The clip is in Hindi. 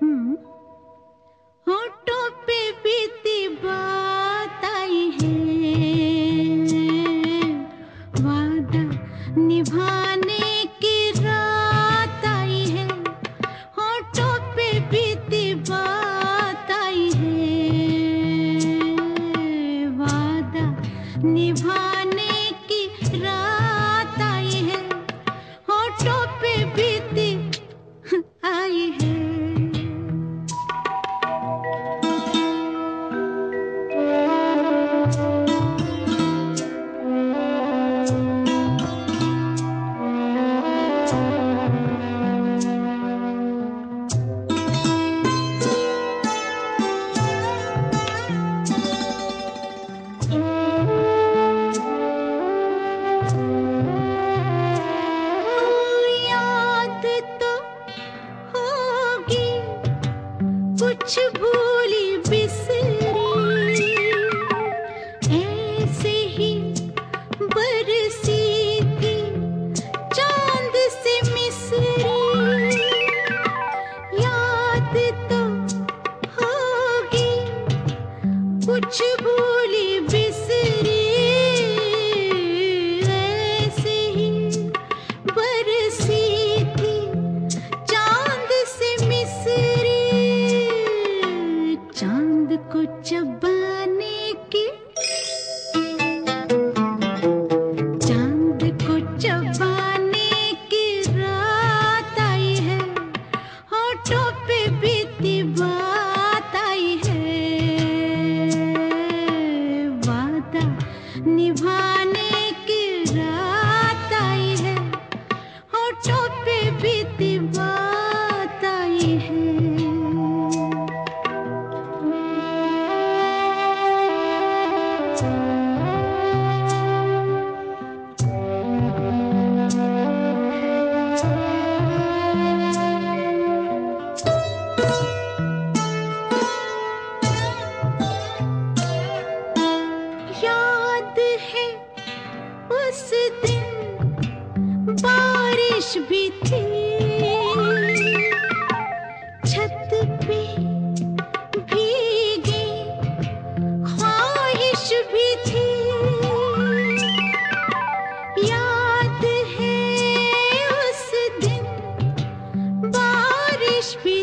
हम्म। होठों पे बीती बात आई है, वादा निभाने की रात आई है। होठों पे बीती बात आई है, वादा निभाने की रात आई है। होठों पे बीती आई है। कुछ भूली बिसरी ऐसे ही बरसी थी चांद से मिसरी। याद तो होगी कुछ भूली बिसरी ऐसे ही बरसी थी चांद से मिसरी। चांद को चबाने की, चांद को चबाने की रात आई है। होठों पे बीती बात आई है, वादा निभाने की रात आई है। होठों पे बीती बात आई है। याद है उस दिन बारिश भी थी, छत पे भीगी ख्वाहिश भी थी। याद है उस दिन बारिश भी